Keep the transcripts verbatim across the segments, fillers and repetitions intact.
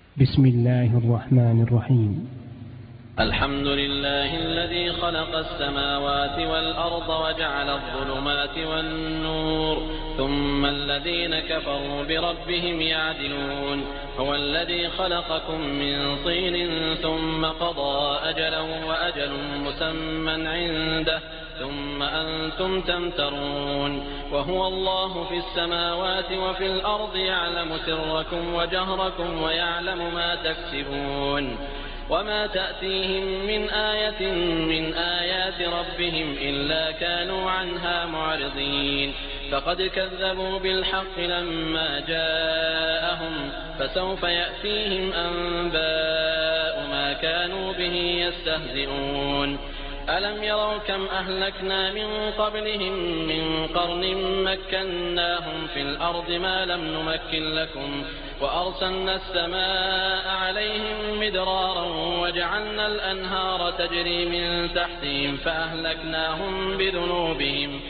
بسم الله الرحمن الرحيم. الحمد لله الذي خلق السماوات والأرض وجعل الظلمات والنور ثم الذين كفروا بربهم يعدلون. هو الذي خلقكم من طين ثم قضى أجلا وأجل مسمى عنده ثم أنتم تمترون. وهو الله في السماوات وفي الأرض يعلم سركم وجهركم ويعلم ما تكسبون. وما تأتيهم من آية من آيات ربهم إلا كانوا عنها معرضين. فقد كذبوا بالحق لما جاءهم فسوف يأتيهم أنباء ما كانوا به يستهزئون. ألم يروا كم أهلكنا من قبلهم من قرن مكناهم في الأرض ما لم نمكن لكم وأرسلنا السماء عليهم مدرارا وجعلنا الأنهار تجري من تحتهم فأهلكناهم بذنوبهم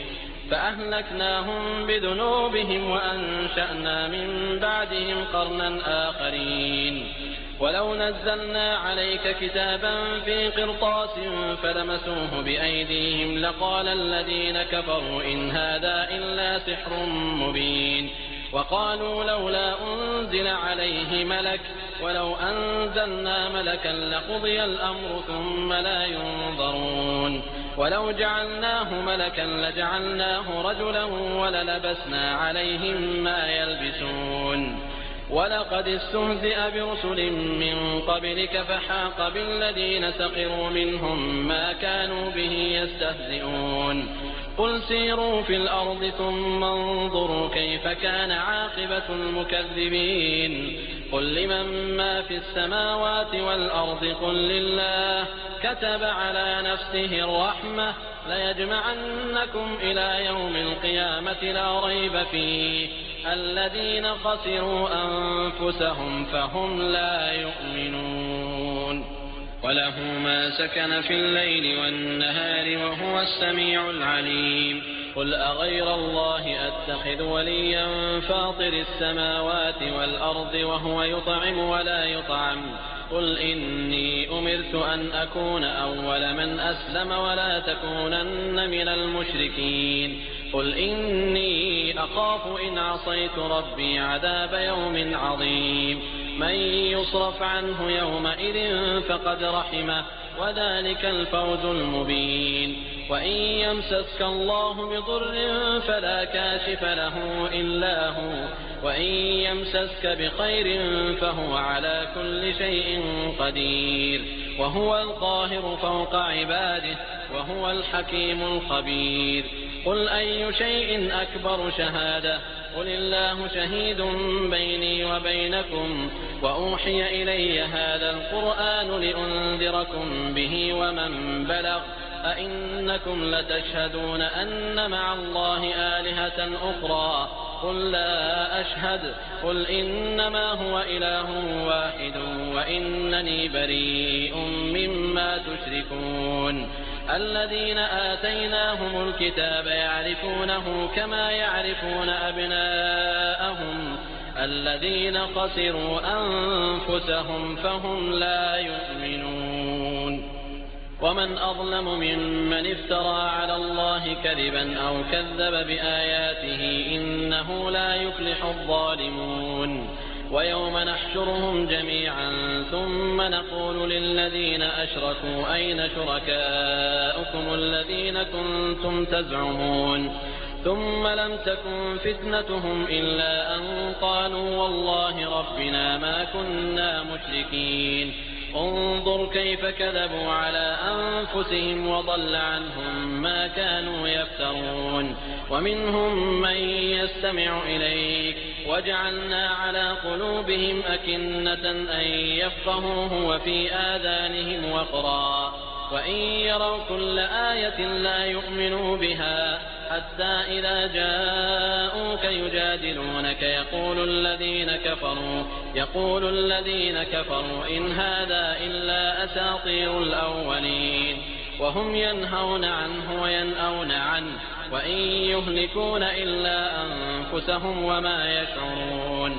فأهلكناهم بذنوبهم وأنشأنا من بعدهم قرنا آخرين. ولو نزلنا عليك كتابا في قرطاس فلمسوه بأيديهم لقال الذين كفروا إن هذا إلا سحر مبين. وقالوا لولا أنزل عليه ملك ولو أنزلنا ملكا لقضي الأمر ثم لا ينظرون. ولو جعلناه ملكا لجعلناه رجلا وللبسنا عليهم ما يلبسون. ولقد استهزئ برسل من قبلك فحاق بالذين سخروا منهم ما كانوا به يستهزئون. قل سيروا في الأرض ثم انظروا كيف كان عاقبة المكذبين. قل لمن ما في السماوات والأرض قل لله كتب على نفسه الرحمة ليجمعنكم إلى يوم القيامة لا ريب فيه الذين خسروا أنفسهم فهم لا يؤمنون. وله ما سكن في الليل والنهار وهو السميع العليم. قل أغير الله أتخذ وليا فاطر السماوات والأرض وهو يطعم ولا يطعم. قل إني أمرت أن أكون أول من أسلم ولا تكونن من المشركين. قل إني أخاف إن عصيت ربي عذاب يوم عظيم. من يصرف عنه يومئذ فقد رحمه وذلك الفوز المبين. وإن يمسسك الله بضر فلا كاشف له إلا هو وإن يمسسك بخير فهو على كل شيء قدير. وهو القاهر فوق عباده وهو الحكيم الخبير. قل أي شيء أكبر شهادة قل الله شهيد بيني وبينكم وأوحي إلي هذا القرآن لأنذركم به ومن بلغ أئنكم لتشهدون أن مع الله آلهة أخرى قل لا أشهد. قل إنما هو إله واحد وإنني بريء مما تشركون. الذين آتيناهم الكتاب يعرفونه كما يعرفون أبناءهم الذين خسروا أنفسهم فهم لا يؤمنون. ومن أظلم ممن افترى على الله كذبا أو كذب بآياته إنه لا يفلح الظالمون. ويوم نحشرهم جميعا ثم نقول للذين أشركوا أين شركاؤكم الذين كنتم تزعمون ثم لم تكن فتنتهم إلا أن قالوا والله ربنا ما كنا مشركين. انظر كيف كذبوا على أنفسهم وضل عنهم ما كانوا يفترون. ومنهم من يستمع إليك وجعلنا على قلوبهم أكنة أن يفقهوه وفي آذانهم وقرا وإن يروا كل آية لا يؤمنوا بها حتى إذا جاءوك يجادلونك يقول الذين كفروا يقول الذين كفروا إن هذا إلا أساطير الأولين. وهم ينهون عنه وينأون عنه وإن يهلكون إلا أنفسهم وما يشعرون.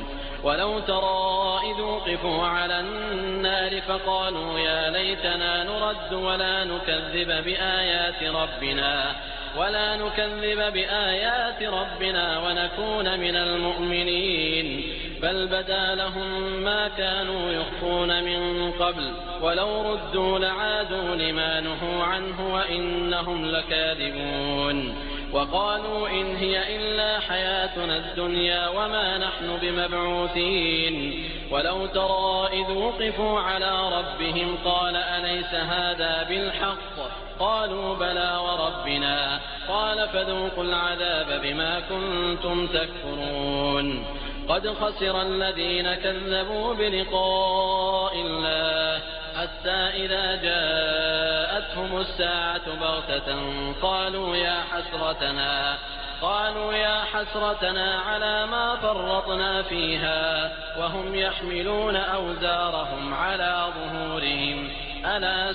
ولو ترى إذ وقفوا على النار فقالوا يا ليتنا نرد ولا نكذب بآيات ربنا ولا نكذب بآيات ربنا ونكون من المؤمنين بل بدا لهم ما كانوا يخفون من قبل ولو ردوا لعادوا لما نهوا عنه وإنهم لكاذبون وقالوا إن هي إلا حياتنا الدنيا وما نحن بمبعوثين ولو ترى إذ وقفوا على ربهم قال أليس هذا بالحق قالوا بلى وربنا قال فذوقوا العذاب بما كنتم تكفرون قد خسر الذين كذبوا بلقاء الله حتى إذا جاءتهم الساعة بغتة قالوا يا حسرتنا قالوا يا حسرتنا على ما فرطنا فيها وهم يحملون أوزارهم على ظهورهم ألا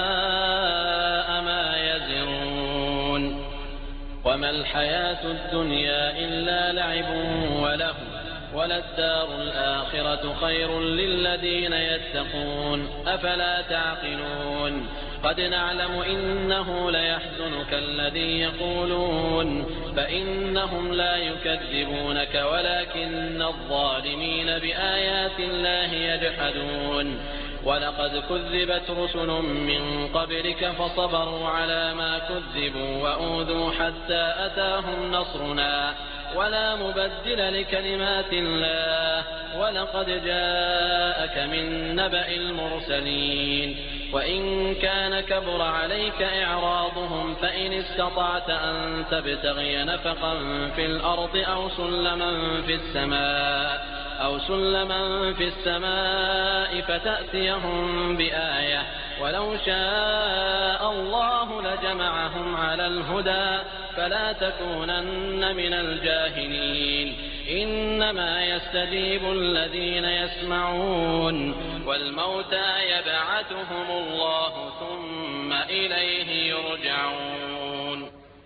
ساء ما يزرون وما الحياة الدنيا إلا لعب وله وللدار الآخرة خير للذين يتقون أفلا تعقلون قد نعلم إنه ليحزنك الذي يقولون فإنهم لا يكذبونك ولكن الظالمين بآيات الله يجحدون ولقد كذبت رسل من قبلك فصبروا على ما كذبوا وأوذوا حتى أتاهم نصرنا ولا مبدل لكلمات الله ولقد جاءك من نبأ المرسلين وإن كان كبر عليك إعراضهم فإن استطعت أن تبتغي نفقا في الأرض أو سلما في السماء أو سلما في السماء فتأتيهم بآية ولو شاء الله لجمعهم على الهدى فلا تكونن من الجاهلين إنما يستجيب الذين يسمعون والموتى يبعثهم الله ثم إليه يرجعون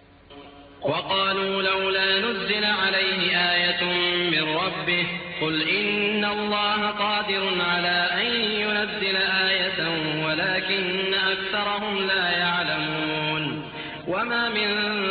وقالوا لولا نزل عليه آية من ربه قل إن الله قادر على أن ينزل آية ولكن أكثرهم لا يعلمون وما من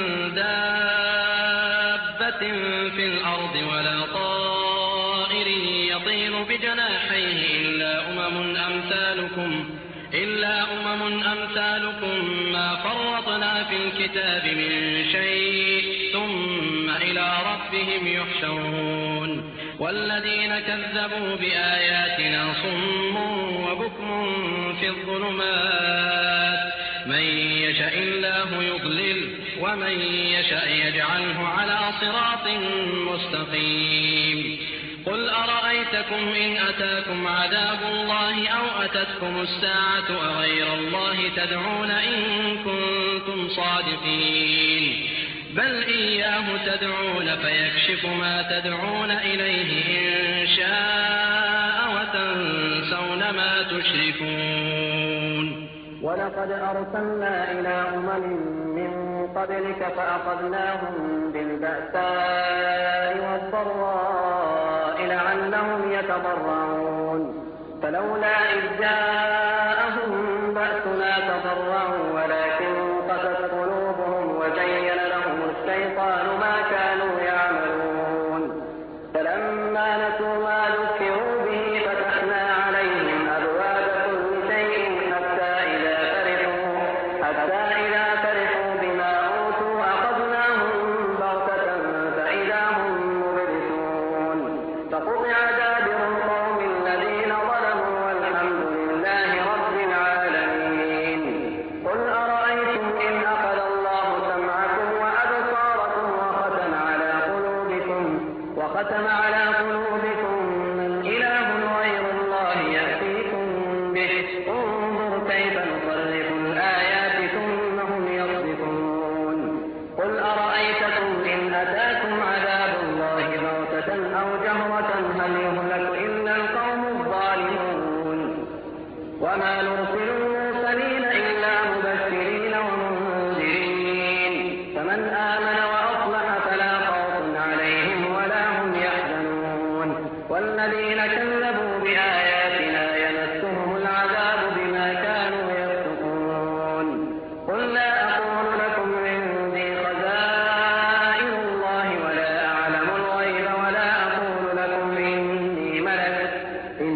دابة في الأرض ولا طائر يطير بجناحيه إلا أمم أمثالكم إلا أمم أمثالكم ما فرطنا في الكتاب من شيء ثم إلى ربهم يحشرون والذين كذبوا بآياتنا صم وبكم في الظلمات من يشاء الله يضلل ومن يشاء يجعله على صراط مستقيم قل أرأيتكم إن أتاكم عذاب الله أو أتتكم الساعة أغير الله تدعون إن كنتم صادقين بل إياه تدعون فيكشف ما تدعون إليه إن شاء وتنسون ما تشركون ولقد أرسلنا إلى أمم من قبلك فأخذناهم بالبأساء والضراء لعلهم يتضرعون فلولا إذ جاءهم بأسنا تضرعوا ولكن قست قلوبهم وزين لهم الشيطان ما كانوا يعملون فلما نسوا ما ذكروا به فتحنا عليهم أبواب كل شيء حتى إذا فرحوا حتى إذا فرحوا بما أوتوا أخذناهم بغتة فإذا هم مبلسون فقطع دابر القوم الذين ظلموا والحمد لله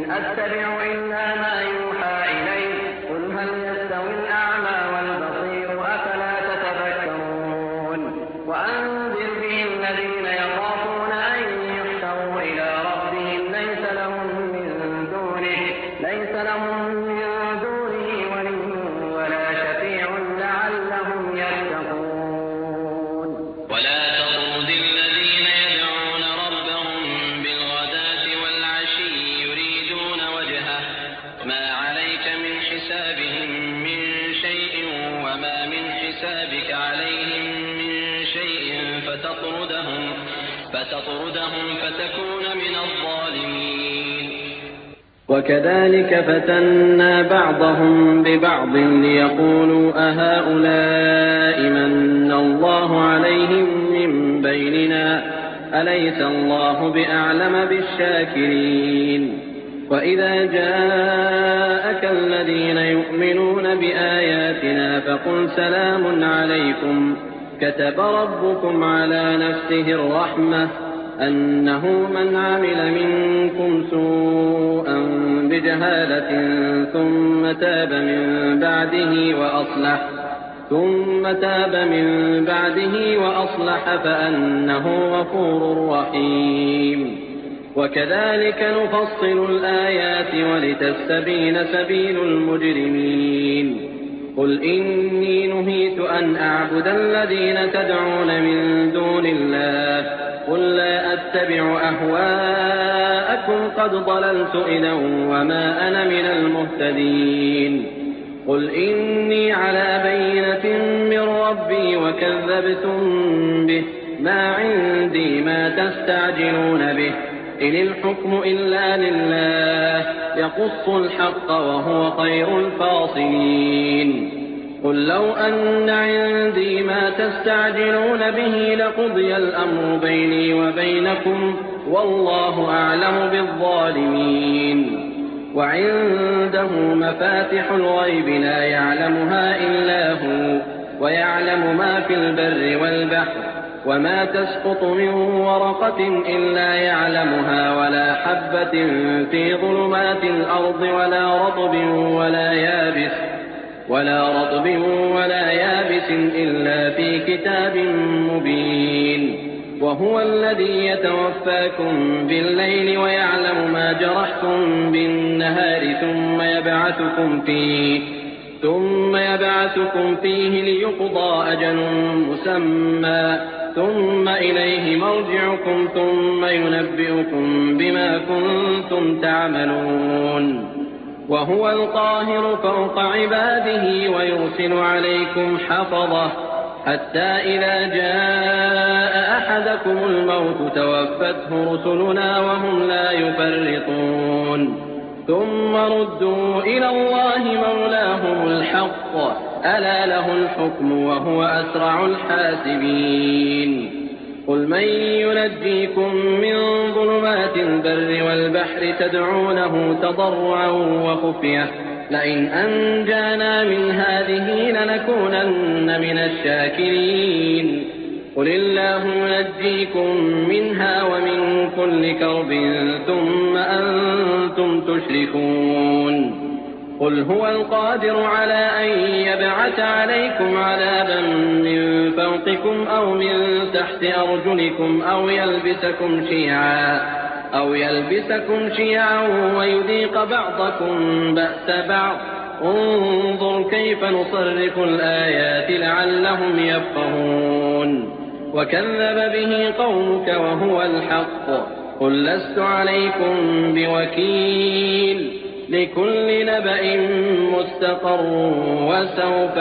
أتبع إلا ما يوحى إلي قل هل يستوي الأعمى والبصير أفلا تتفكرون وأنذر به الذين يخافون أن يحشروا إلى ربهم ليس لهم من دونه ليس لهم من دونه ولي ولا شفيع لعلهم يتقون. ولا تطرد الذين يدعون ربهم بالغداة والعشي يريدون وجهه ما عليك من حسابهم من شيء وما من حسابك عليهم من شيء فتطردهم فتطردهم فتكون من الظالمين. وكذلك فتنا بعضهم ببعض ليقولوا أهؤلاء من الله عليهم من بيننا أليس الله بأعلم بالشاكرين. وإذا جاءك الذين يؤمنون بآياتنا فقل سلام عليكم كتب ربكم على نفسه الرحمة أنه من عمل منكم سوءا بجهالة ثم تاب من بعده وأصلح ثم تاب من بعده وأصلح فأنه غفور رحيم. وكذلك نفصل الآيات ولتستبين سبيل المجرمين. قل إني نهيت أن أعبد الذين تدعون من دون الله قل لا أتبع أهواءكم قد ضللت إذا وما أنا من المهتدين. قل إني على بينة من ربي وكذبتم به ما عندي ما تستعجلون به إن الحكم إلا لله يقص الحق وهو خير الفاصلين. قل لو أن عندي ما تستعجلون به لقضي الأمر بيني وبينكم والله أعلم بالظالمين. وعنده مفاتح الغيب لا يعلمها إلا هو ويعلم ما في البر والبحر وما تسقط من ورقة إلا يعلمها ولا حبة في ظلمات الأرض ولا رطب ولا يابس ولا رطب ولا يابس إلا في كتاب مبين. وهو الذي يتوفاكم بالليل ويعلم ما جرحتم بالنهار ثم يبعثكم فيه ثم يبعثكم فيه ليقضى أجل مسمى ثم إليه مرجعكم ثم ينبئكم بما كنتم تعملون. وهو القاهر فوق عباده ويرسل عليكم حفظه حتى إذا جاء أحدكم الموت توفته رسلنا وهم لا يفرطون. ثم ردوا إلى الله مولاهم الحق ألا له الحكم وهو أسرع الحاسبين. قل من ينجيكم من ظلمات البر والبحر تدعونه تضرعا وخفية لئن أنجانا من هذه لنكونن من الشاكرين. قل الله ينجيكم منها ومن كل كرب ثم أنتم تشركون. قل هو القادر على أن يبعث عليكم عذابا من فوقكم أو من تحت أرجلكم أو يلبسكم شيعا أو يلبسكم شيعا ويذيق بعضكم بأس بعض انظر كيف نصرف الآيات لعلهم يفقهون. وكذب به قومك وهو الحق قل لست عليكم بوكيل لكل نبأ مستقر وسوف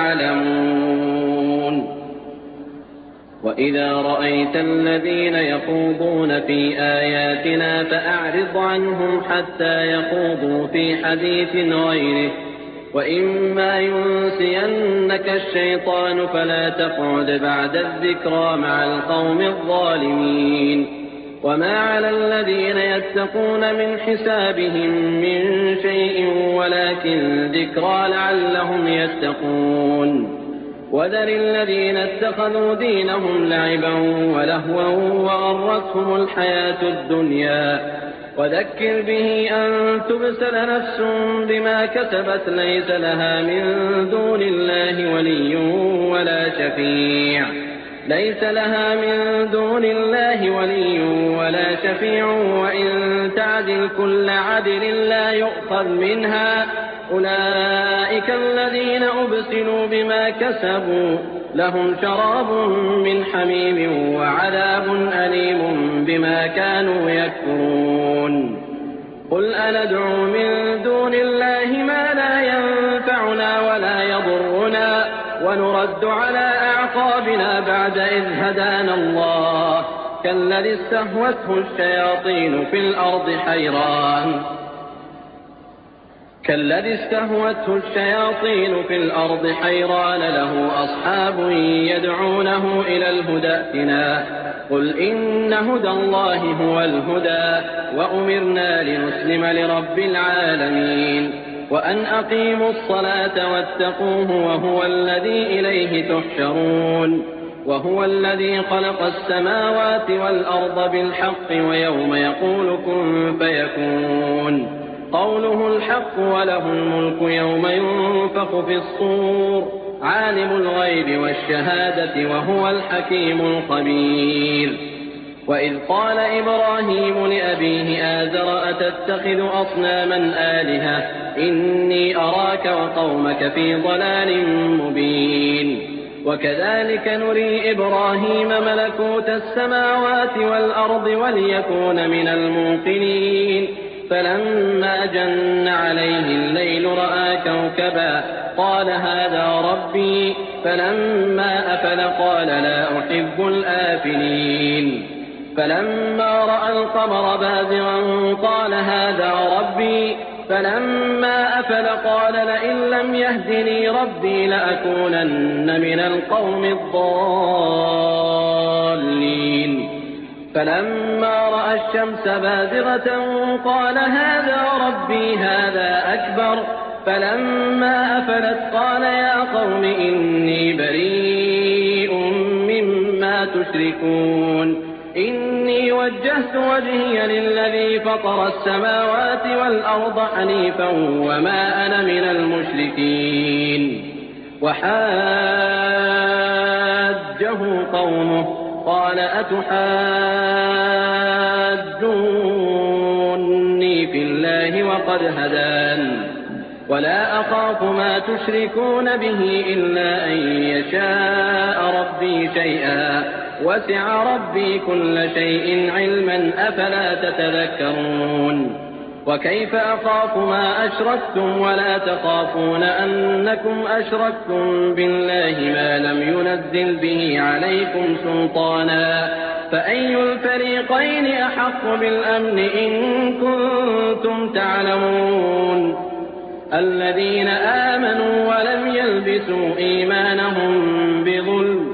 تعلمون. وإذا رأيت الذين يخوضون في آياتنا فأعرض عنهم حتى يخوضوا في حديث غيره وإما ينسينك الشيطان فلا تقعد بعد الذكرى مع القوم الظالمين. وما على الذين يتقون من حسابهم من شيء ولكن ذكرى لعلهم يتقون. وذر الذين اتخذوا دينهم لعبا ولهوا وغرتهم الحياة الدنيا وذكر به أن تبسل نفس بما كسبت ليس لها من دون الله ولي ولا شفيع ليس لها من دون الله ولي ولا شفيع وإن تعدل كل عدل لا يؤخذ منها أولئك الذين أبسلوا بما كسبوا لهم شراب من حميم وعذاب أليم بما كانوا يكفرون قل أندعو من دون الله ما لا ينفعنا ولا يضرنا ونرد على أعقابنا بعد إذ هدانا الله كالذي استهوته الشياطين في الأرض حيران كالذي استهوته الشياطين في الأرض حيران له أصحاب يدعونه إلى الهدى ائتنا قل إن هدى الله هو الهدى وأمرنا لنسلم لرب العالمين وأن أقيموا الصلاة واتقوه وهو الذي إليه تحشرون وهو الذي خلق السماوات والأرض بالحق ويوم يقول كن فيكون قوله الحق وله الملك يوم ينفخ في الصور عالم الغيب والشهادة وهو الحكيم الخبير وإذ قال إبراهيم لأبيه آزر أتتخذ أصناما آلهة إني أراك وقومك في ضلال مبين وكذلك نري إبراهيم ملكوت السماوات والأرض وليكون من الموقنين فلما جن عليه الليل رأى كوكبا قال هذا ربي فلما أفل قال لا أحب الآفلين فلما رأى القمر بازغا قال هذا ربي فلما أفل قال لئن لم يهدني ربي لأكونن من القوم الضالين فلما رأى الشمس بازغة قال هذا ربي هذا أكبر فلما أفلت قال يا قوم إني بريء مما تشركون إني وجهت وجهي للذي فطر السماوات والأرض حنيفا وما أنا من المشركين وحاجه قومه قال أتحاجوني في الله وقد هدان ولا أخاف ما تشركون به إلا أن يشاء ربي شيئا وسع ربي كل شيء علما أفلا تتذكرون وكيف أخاف ما أشركتم ولا تخافون أنكم أشركتم بالله ما لم ينزل به عليكم سلطانا فأي الفريقين أحق بالأمن إن كنتم تعلمون الذين آمنوا ولم يلبسوا إيمانهم بظلم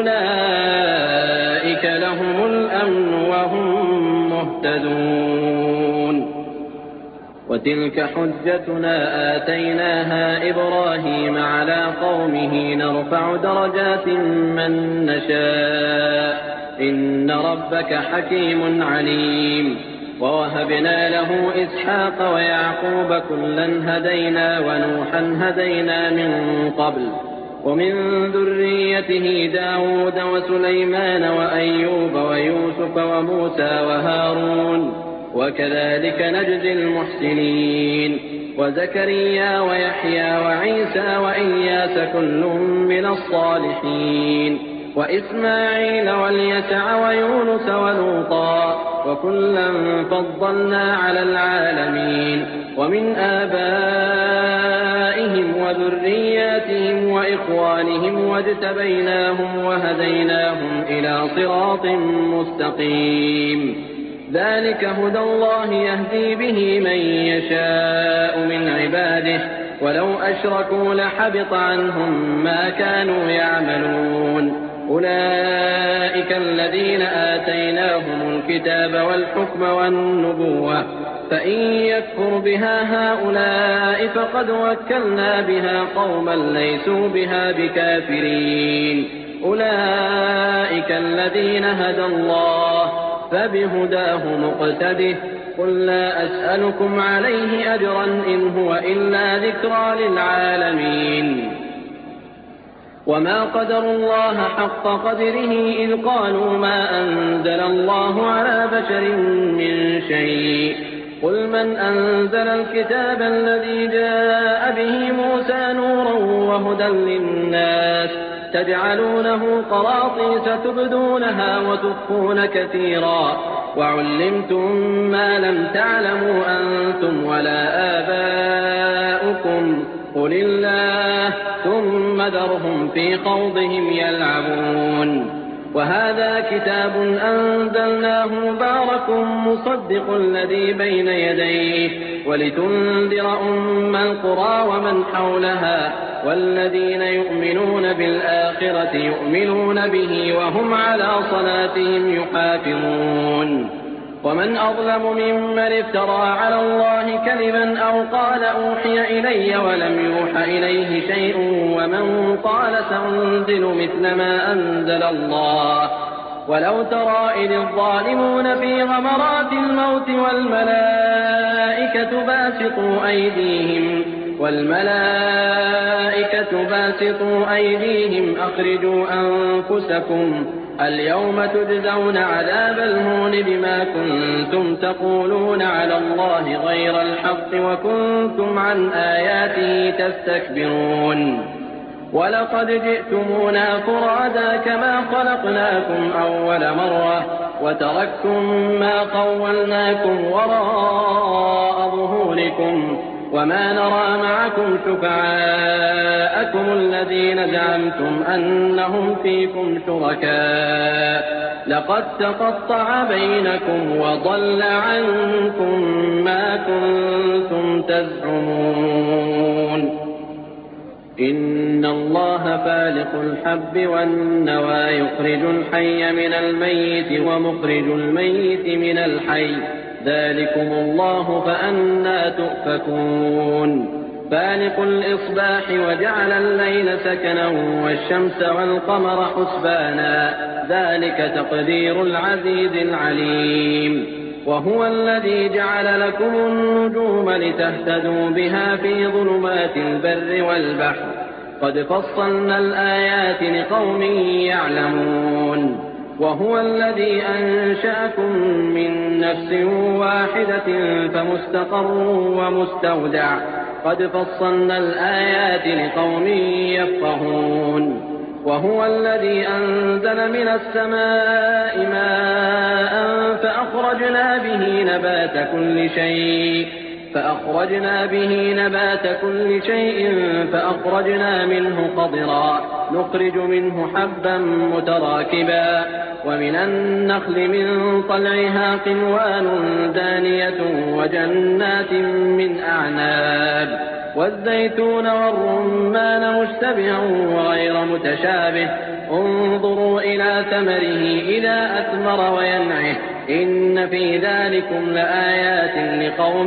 أولئك لهم الأمن وهم مهتدون وتلك حجتنا آتيناها إبراهيم على قومه نرفع درجات من نشاء إن ربك حكيم عليم ووهبنا له إسحاق ويعقوب كلا هدينا ونوحا هدينا من قبل ومن ذريته داود وسليمان وأيوب ويوسف وموسى وهارون وكذلك نجزي المحسنين وزكريا ويحيى وعيسى وإياس كل من الصالحين وإسماعيل واليسع ويونس ولوطا وكلا فضلنا على العالمين ومن آبائهم وذرياتهم وإخوانهم واجتبيناهم وهديناهم إلى صراط مستقيم ذلك هدى الله يهدي به من يشاء من عباده ولو أشركوا لحبط عنهم ما كانوا يعملون أولئك الذين آتيناهم الكتاب والحكم والنبوة فإن يكفر بها هؤلاء فقد وكلنا بها قوما ليسوا بها بكافرين أولئك الذين هدى الله فبهداه مقتده قل لا أسألكم عليه أجرا إن هو إلا ذكرى للعالمين. وما قدروا الله حق قدره إذ قالوا ما أنزل الله على بشر من شيء. قل من أنزل الكتاب الذي جاء به موسى نورا وهدى للناس تجعلونه قراطيس تبدونها وتخفون كثيرا وعلمتم ما لم تعلموا أنتم ولا آباؤكم قل الله ثم ذرهم في خوضهم يلعبون. وهذا كتاب أنزلناه مبارك مصدق الذي بين يديه ولتنذر أم القرى ومن حولها والذين يؤمنون بالآخرة يؤمنون به وهم على صلاتهم يحافظون. ومن أظلم ممن افترى على الله كذبا أو قال أوحي إلي ولم يوح إليه شيء ومن قال سأنزل مثل ما أنزل الله. ولو ترى إذ الظالمون في غمرات الموت والملائكة باسطوا أيديهم والملائكة باسطوا أيديهم أخرجوا أنفسكم اليوم تجزون عذاب الهون بما كنتم تقولون على الله غير الحق وكنتم عن آياته تستكبرون. ولقد جئتمونا فرادا كما خلقناكم أول مرة وتركتم ما خولناكم وراء ظهوركم وما نرى معكم شفعاءكم الذين زعمتم أنهم فيكم شركاء لقد تقطع بينكم وضل عنكم ما كنتم تزعمون. إن الله فالق الحب والنوى يخرج الحي من الميت ومخرج الميت من الحي ذلكم الله فأنى تؤفكون. فالق الإصباح وجعل الليل سكنا والشمس والقمر حسبانا ذلك تقدير العزيز العليم. وهو الذي جعل لكم النجوم لتهتدوا بها في ظلمات البر والبحر قد فصلنا الآيات لقوم يعلمون. وهو الذي أنشأكم من نفس واحدة فمستقر ومستودع قد فصلنا الآيات لقوم يفقهون. وهو الذي أنزل من السماء ماء فأخرجنا به نبات كل شيء فأخرجنا به نبات كل شيء فأخرجنا منه خضرا نخرج منه حبا متراكبا ومن النخل من طلعها قنوان دانية وجنات من أعناب والزيتون والرمان مشتبها وغير متشابه انظروا إلى ثمره إذا أثمر وينعه إن في ذلكم لآيات لقوم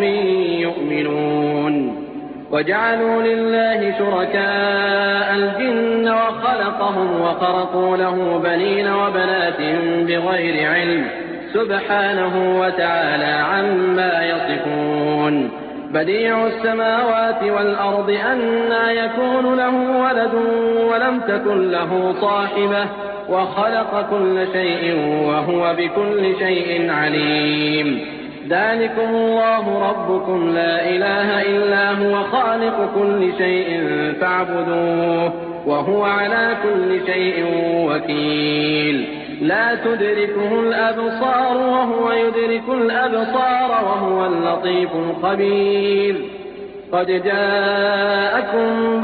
يؤمنون. وجعلوا لله شركاء الجن وخلقهم وخرقوا له بنين وبنات بغير علم سبحانه وتعالى عما يصفون. بديع السماوات والأرض أنى يكون له ولد ولم تكن له صاحبة وخلق كل شيء وهو بكل شيء عليم. ذلكم الله ربكم لا إله إلا هو خالق كل شيء فاعبدوه وهو على كل شيء وكيل. لا تدركه الأبصار وهو يدرك الأبصار وهو اللطيف الخبير. قد جاءكم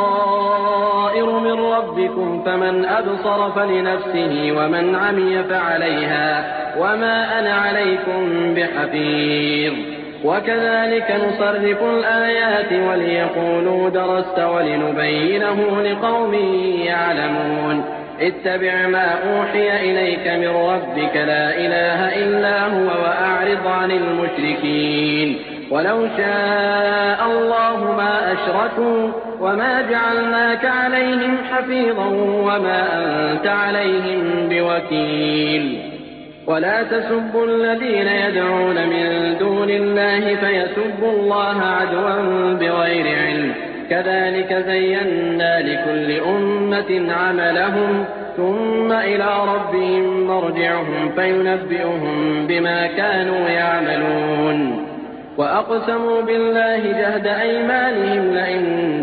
بصائر من ربكم فمن أبصر فلنفسه ومن عمي فعليها وما أنا عليكم بحفيظ. وكذلك نصرف الآيات وليقولوا درست ولنبينه لقوم يعلمون. اتبع ما أوحي إليك من ربك لا إله إلا هو وأعرض عن المشركين. ولو شاء الله ما أشركوا وما جعلناك عليهم حفيظا وما أنت عليهم بوكيل. ولا تسبوا الذين يدعون من دون الله فيسبوا الله عدوا بغير علم كذلك زينا لكل أمة عملهم ثم إلى ربهم مرجعهم فينبئهم بما كانوا يعملون وأقسموا بالله جهد أيمانهم لئن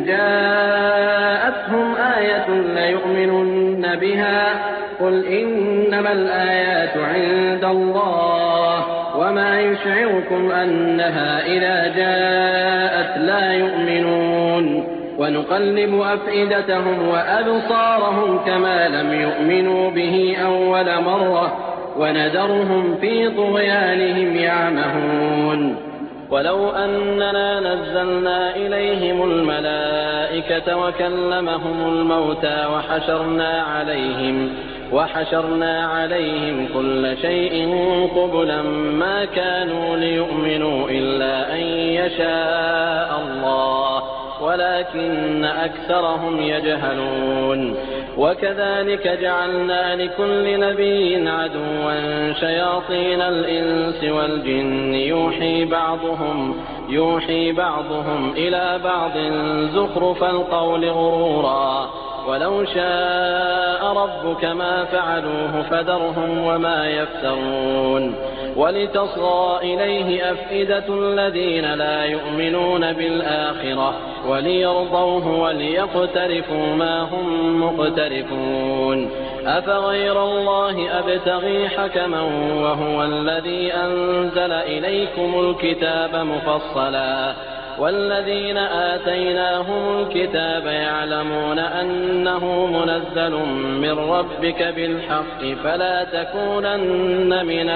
جاءتهم آية ليؤمنن بها قل إنما الآيات عند الله وما يشعركم أنها إذا جاءت لا يؤمنون ونقلب أفئدتهم وأبصارهم كما لم يؤمنوا به أول مرة وندرهم في طغيانهم يعمهون ولو أننا نزلنا إليهم الملائكة وكلمهم الموتى وحشرنا عليهم وحشرنا عليهم كل شيء قبلا ما كانوا ليؤمنوا إلا أن يشاء الله ولكن أكثرهم يجهلون وكذلك جعلنا لكل نبي عدوا شياطين الإنس والجن يوحي بعضهم يوحي بعضهم إلى بعض زخرف القول غرورا ولو شاء ربك ما فعلوه فذرهم وما يفترون ولتصغى إليه أفئدة الذين لا يؤمنون بالآخرة وليرضوه وليقترفوا ما هم مقترفون أفغير الله أبتغي حكما وهو الذي أنزل إليكم الكتاب مفصلا والذين آتيناهم الكتاب يعلمون أنه منزل من ربك بالحق فلا تكونن من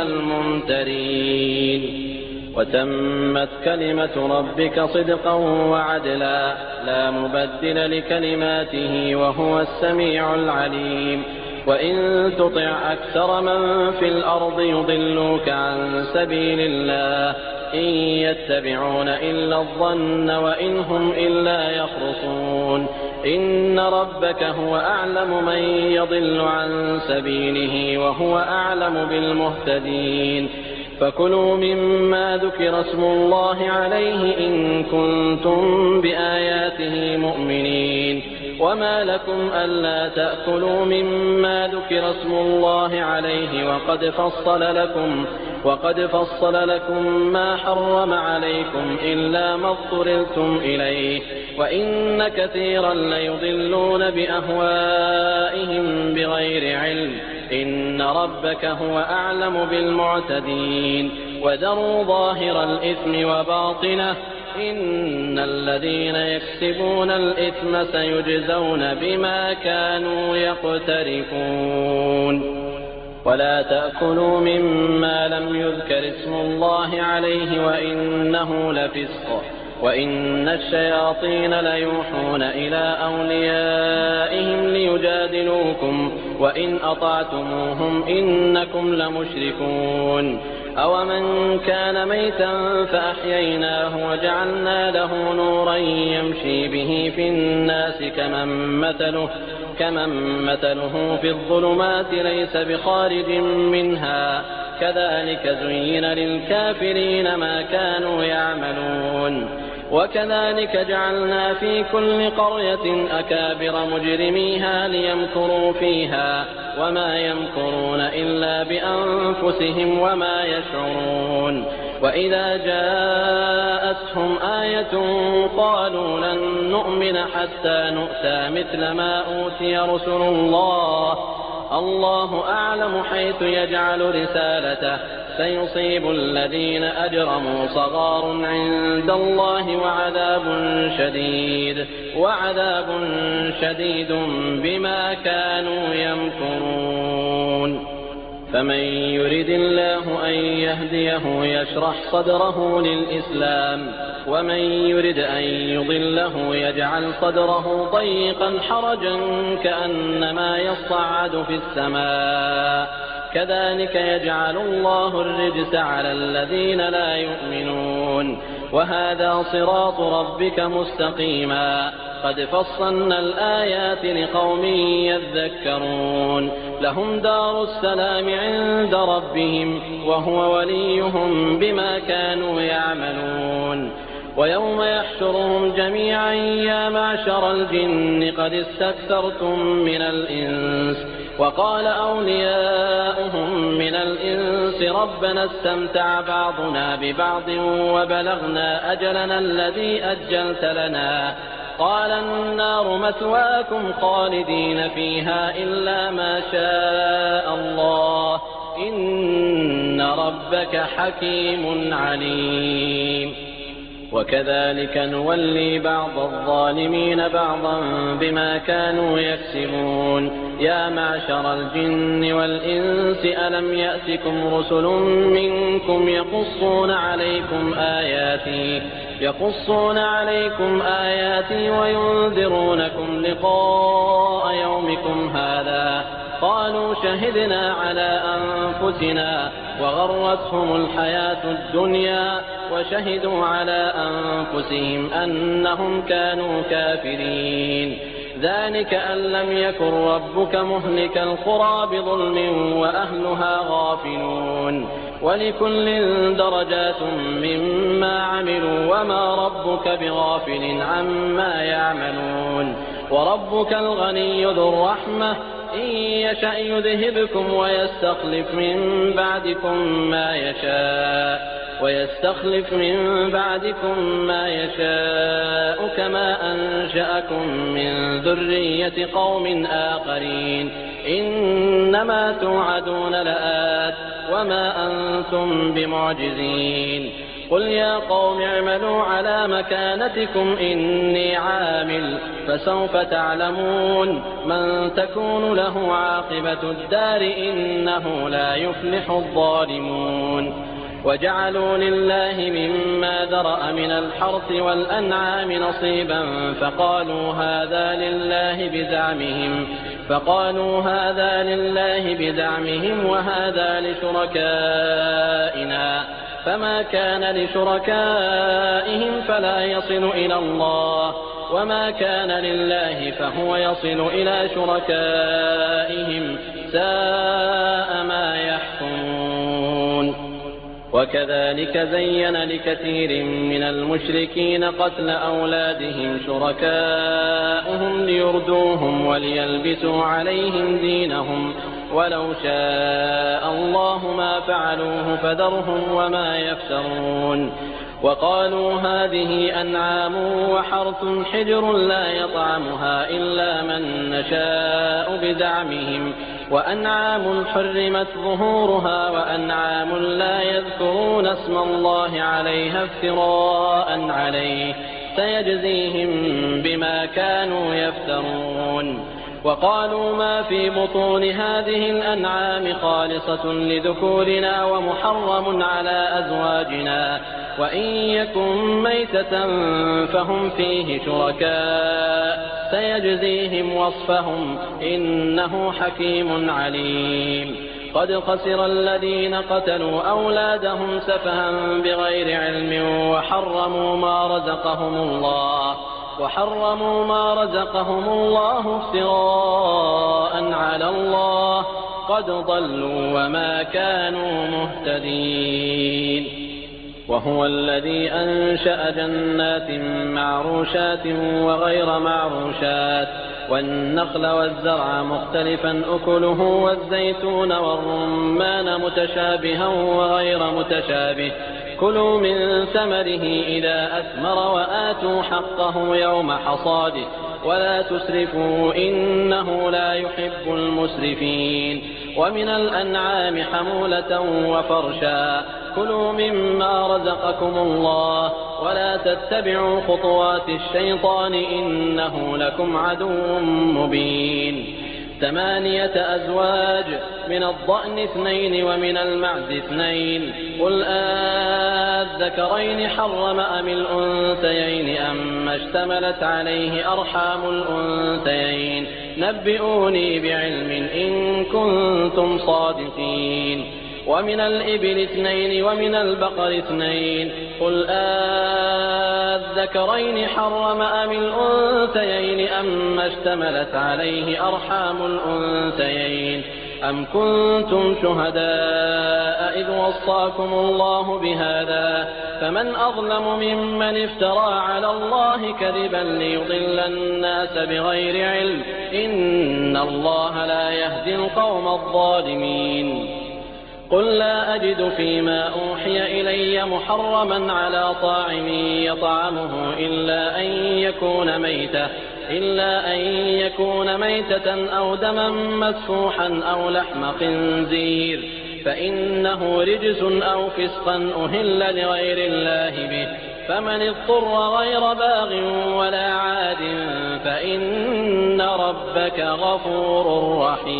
الممترين وتمت كلمة ربك صدقا وعدلا لا مبدل لكلماته وهو السميع العليم وإن تطع أكثر من في الأرض يضلوك عن سبيل الله إن يتبعون إلا الظن وإن هم إلا يخرصون إن ربك هو أعلم من يضل عن سبيله وهو أعلم بالمهتدين فكلوا مما ذكر اسم الله عليه إن كنتم بآياته مؤمنين وما لكم ألا تأكلوا مما ذكر اسم الله عليه وقد فصل لكم وقد فصل لكم ما حرم عليكم إلا ما اضطررتم إليه وإن كثيرا ليضلون بأهوائهم بغير علم إن ربك هو أعلم بالمعتدين وذروا ظاهر الإثم وباطنه إن الذين يكسبون الإثم سيجزون بما كانوا يقترفون ولا تأكلوا مما لم يذكر اسم الله عليه وإنه لفسق وإن الشياطين ليوحون إلى أوليائهم ليجادلوكم وإن أطعتموهم إنكم لمشركون أومن كان ميتا فأحييناه وجعلنا له نورا يمشي به في الناس كمن مثله كمن مثله في الظلمات ليس بخارج منها كذلك زين للكافرين ما كانوا يعملون وكذلك جعلنا في كل قرية أكابر مجرميها ليمكروا فيها وما يمكرون إلا بأنفسهم وما يشعرون وإذا جاءتهم آية قالوا لن نؤمن حتى نؤتى مثل ما أوتي رسل الله الله أعلم حيث يجعل رسالته سيصيب الذين أجرموا صغار عند الله وعذاب شديد وعذاب شديد بما كانوا يمكرون فمن يرد الله أن يهديه يشرح صدره للإسلام ومن يرد أن يضله يجعل صدره ضيقا حرجا كأنما يصعد في السماء كذلك يجعل الله الرجس على الذين لا يؤمنون وهذا صراط ربك مستقيما قد فصلنا الآيات لقوم يذكرون لهم دار السلام عند ربهم وهو وليهم بما كانوا يعملون ويوم يحشرهم جميعا يا معشر الجن قد استكثرتم من الإنس وقال أولياؤهم من الإنس ربنا استمتع بعضنا ببعض وبلغنا أجلنا الذي أجلت لنا قال النار مثواكم خالدين فيها إلا ما شاء الله إن ربك حكيم عليم وكذلك نولي بعض الظالمين بعضا بما كانوا يكسبون يا معشر الجن والإنس ألم يأتكم رسل منكم يقصون عليكم آياتي يقصون عليكم آياتي وينذرونكم لقاء يومكم هذا قالوا شهدنا على أنفسنا وغرتهم الحياة الدنيا وشهدوا على أنفسهم أنهم كانوا كافرين ذلك أن لم يكن ربك مهلك القرى بظلم وأهلها غافلون ولكل درجات مما عملوا وما ربك بغافل عما يعملون وربك الغني ذو الرحمة إن يشأ يذهبكم ويستخلف من بعدكم ما يشاء ويستخلف من بعدكم ما يشاء كما أنشأكم من ذرية قوم آخرين إنما توعدون لآت وما أنتم بمعجزين قل يا قوم اعملوا على مكانتكم إني عامل فسوف تعلمون من تكون له عاقبة الدار إنه لا يفلح الظالمون وجعلوا لله مما ذرأ من الحرث والأنعام نصيبا فقالوا هذا لله بزعمهم فقالوا هذا لله بزعمهم وهذا لشركائنا فما كان لشركائهم فلا يصل إلى الله وما كان لله فهو يصل إلى شركائهم ساء ما يحكمون وكذلك زين لكثير من المشركين قتل أولادهم شركاؤهم ليردوهم وليلبسوا عليهم دينهم ولو شاء الله ما فعلوه فذرهم وما يفترون وقالوا هذه أنعام وحرث حجر لا يطعمها إلا من نشاء بزعمهم وأنعام حرمت ظهورها وأنعام لا يذكرون اسم الله عليها افتراء عليه سيجزيهم بما كانوا يفترون وقالوا ما في بطون هذه الأنعام خالصة لذكورنا ومحرم على أزواجنا وإن يكن ميتة فهم فيه شركاء سيجزيهم وصفهم إنه حكيم عليم قد خسر الذين قتلوا أولادهم سفها بغير علم وحرموا ما رزقهم الله وحرموا ما رزقهم الله افتراء على الله قد ضلوا وما كانوا مهتدين وهو الذي أنشأ جنات معروشات وغير معروشات والنخل والزرع مختلفا أكله والزيتون والرمان متشابها وغير متشابه كلوا من ثمره إذا أثمر وآتوا حقه يوم حصاده ولا تسرفوا إنه لا يحب المسرفين ومن الأنعام حمولة وفرشا كلوا مما رزقكم الله ولا تتبعوا خطوات الشيطان إنه لكم عدو مبين ثمانية أزواج من الضأن اثنين ومن المعز اثنين قل آذكرين حرم أم الأنثيين أما اشتملت عليه أرحام الأنثيين نبئوني بعلم إن كنتم صادقين ومن الإبل اثنين ومن البقر اثنين قل آذكرين حرم أم الأنثيين أم اشتملت عليه أرحام الأنثيين أم كنتم شهداء إذ وصاكم الله بهذا فمن أظلم ممن افترى على الله كذبا ليضل الناس بغير علم إن الله لا يهدي القوم الظالمين قل لا أجد فيما أوحي إلي محرما على طاعم يطعمه إلا أن يكون ميتة إلا أن يكون ميتة أو دما مسفوحا أو لحم خنزير فإنه رجس أو فسقا أهل لغير الله به فمن اضطر غير باغ ولا عاد فإن ربك غفور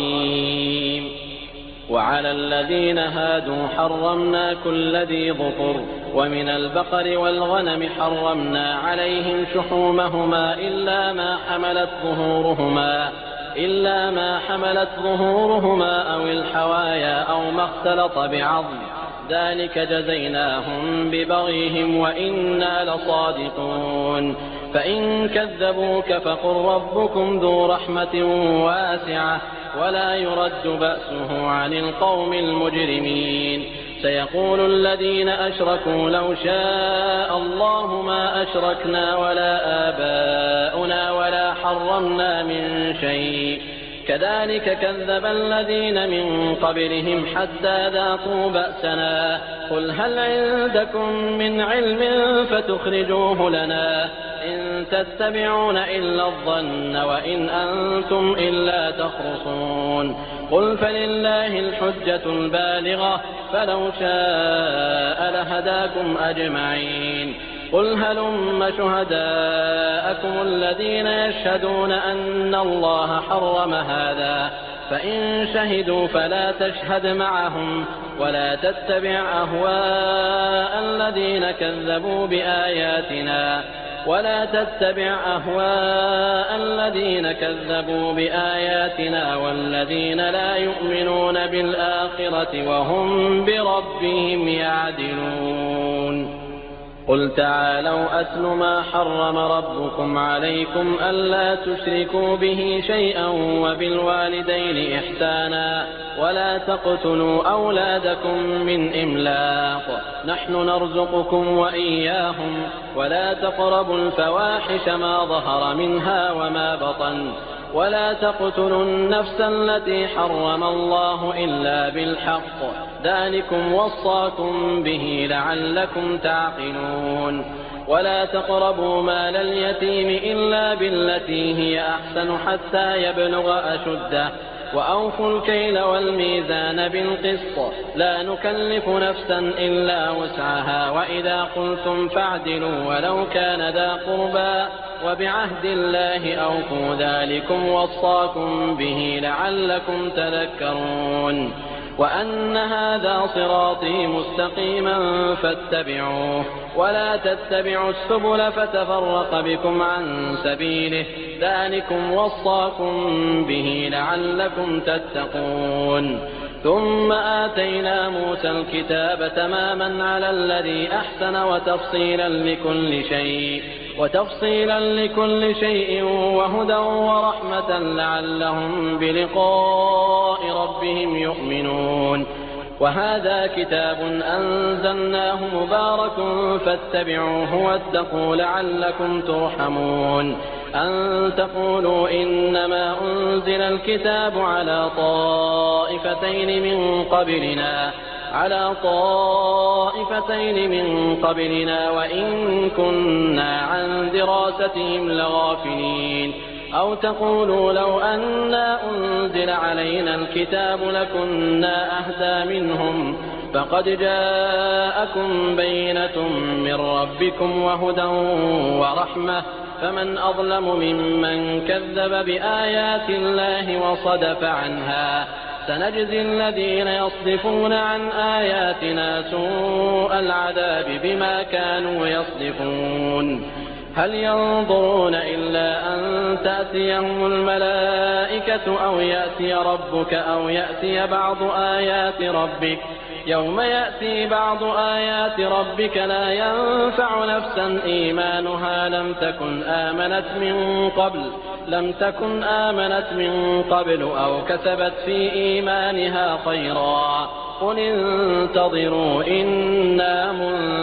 رحيم وعلى الذين هادوا حرمنا كل ذي ظفر ومن البقر والغنم حرمنا عليهم شحومهما إلا ما حملت ظهورهما إلا ما حملت ظهورهما أو الحوايا أو ما اختلط بعظم ذلك جزيناهم ببغيهم وإنا لصادقون فإن كذبوك فقل ربكم ذو رحمة واسعة ولا يرد بأسه عن القوم المجرمين سيقول الذين أشركوا لو شاء الله ما أشركنا ولا آباؤنا ولا حرمنا من شيء كذلك كذب الذين من قبلهم حتى ذاقوا بأسنا قل هل عندكم من علم فتخرجوه لنا إن تتبعون إلا الظن وإن أنتم إلا تخرصون قل فلله الحجة البالغة فلو شاء لهداكم أجمعين قل هلم شهداءكم الذين يشهدون أن الله حرم هذا فإن شهدوا فلا تشهد معهم ولا تتبع أهواء الذين كذبوا بآياتنا ولا تتبع أهواء الذين كذبوا بآياتنا والذين لا يؤمنون بالآخرة وهم بربهم يعدلون قل تعالوا أتل ما حرم ربكم عليكم ألا تشركوا به شيئا وبالوالدين إحسانا ولا تقتلوا أولادكم من إملاق نحن نرزقكم وإياهم ولا تقربوا الفواحش ما ظهر منها وما بطن ولا تقتلوا النفس التي حرم الله إلا بالحق ذلكم وصاكم به لعلكم تعقلون ولا تقربوا مال اليتيم إلا بالتي هي أحسن حتى يبلغ أشده وأوفوا الكيل والميزان بالقسط لا نكلف نفسا إلا وسعها وإذا قلتم فاعدلوا ولو كان ذا قربى وبعهد الله أوفوا ذلكم وصاكم به لعلكم تذكرون وأن هذا صراطي مستقيما فاتبعوه ولا تتبعوا السبل فتفرق بكم عن سبيله ذلكم وصاكم به لعلكم تتقون ثم آتينا موسى الكتاب تماما على الذي أحسن وتفصيلا لكل شيء وتفصيلا لكل شيء وهدى ورحمة لعلهم بلقاء ربهم يؤمنون وهذا كتاب أنزلناه مبارك فاتبعوه واتقوا لعلكم ترحمون أن تقولوا إنما أنزل الكتاب على طائفتين من قبلنا على طائفتين من قبلنا وإن كنا عن دراستهم لغافلين أو تقولوا لو أنا أنزل علينا الكتاب لكنا أهدى منهم فقد جاءكم بينة من ربكم وهدى ورحمة فمن أظلم ممن كذب بآيات الله وصدف عنها سنجزي الذين يصدفون عن آياتنا سوء العذاب بما كانوا يصدفون هل ينظرون إلا أن تأتيهم الملائكة أو يأتي ربك أو يأتي بعض آيات ربك يوم يأتي بعض آيات ربك لا ينفع نفسا إيمانها لم تكن آمنت من قبل لم تكن آمنت من قبل أو كسبت في إيمانها خيرا قل انتظروا إنا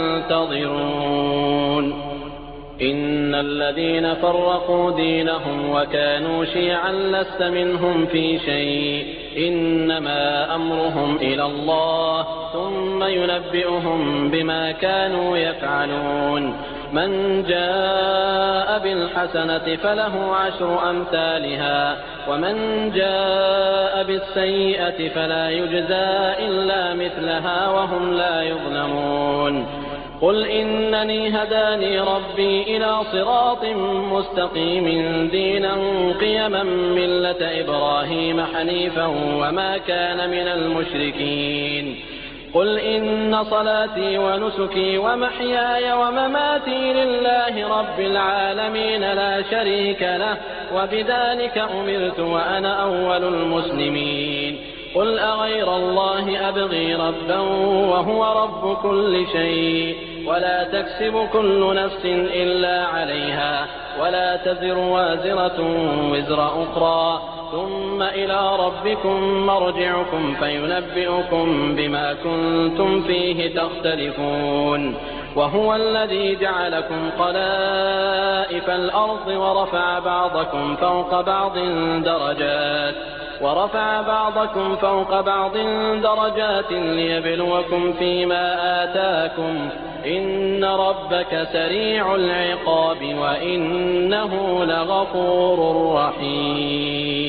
منتظرون إن الذين فرقوا دينهم وكانوا شيعا لست منهم في شيء إنما أمرهم إلى الله ثم ينبئهم بما كانوا يفعلون من جاء بالحسنة فله عشر أمثالها ومن جاء بالسيئة فلا يجزى إلا مثلها وهم لا يظلمون قل إنني هداني ربي إلى صراط مستقيم دينا قيما ملة إبراهيم حنيفا وما كان من المشركين قل إن صلاتي ونسكي ومحياي ومماتي لله رب العالمين لا شريك له وبذلك أمرت وأنا أول المسلمين قل أغير الله أبغي ربا وهو رب كل شيء ولا تكسب كل نفس إلا عليها ولا تزر وازرة وزر أخرى ثم إلى ربكم مرجعكم فينبئكم بما كنتم فيه تختلفون وهو الذي جعلكم خلائف الأرض ورفع بعضكم فوق بعض درجات ورفع بعضكم فوق بعض درجات ليبلوكم فيما آتاكم إن ربك سريع العقاب وإنه لغفور رحيم